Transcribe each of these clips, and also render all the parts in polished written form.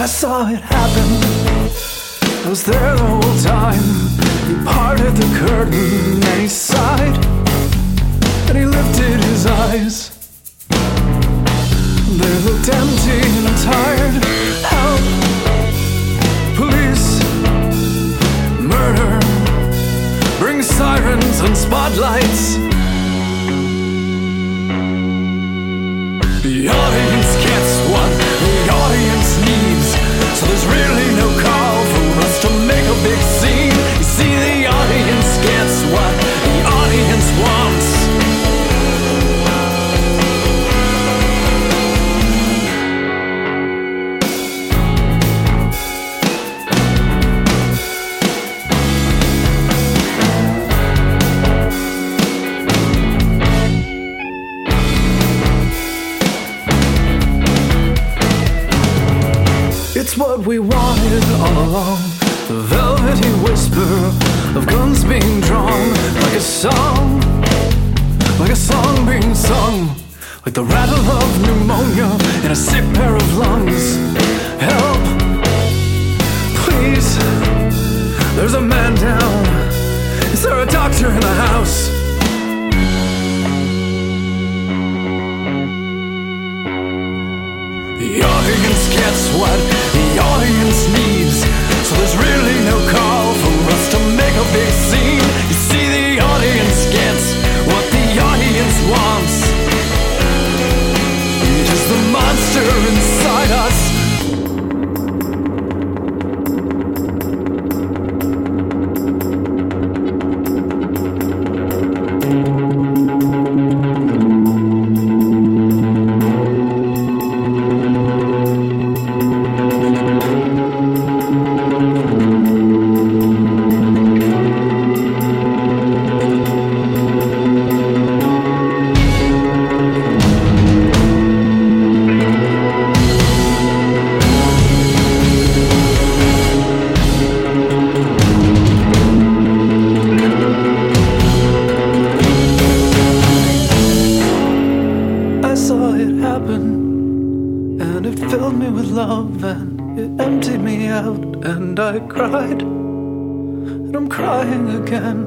I saw it happen. I was there the whole time. He parted the curtain and he sighed, and he lifted his eyes. They looked empty and tired. Help, police, murder, bring sirens and spotlights. The audience gets what the audience needs, so there's really no call for us to make a big scene. You see, the audience gets what the audience wants. It's what we wanted all along, the velvety whisper of guns being drawn, like a song being sung, like the rattle of pneumonia in a sick pair of lungs. Help, please, there's a man down. Is there a doctor in the house? The audience gets what the audience needs, so there's really no call for us to make a big scene. You see, the audience gets what the audience wants. It is the monster inside us. And it filled me with love, and it emptied me out, and I cried, and I'm crying again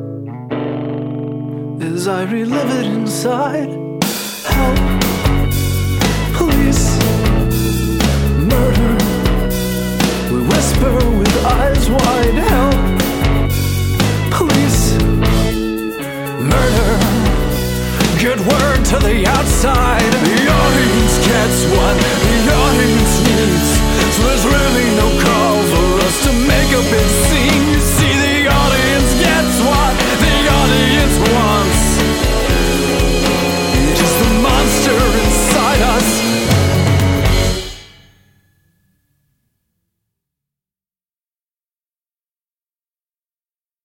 as I relive it inside. Help, police, murder, we whisper with eyes wide. Help, police, murder, get word to the outside. The audience gets what the audience needs, so there's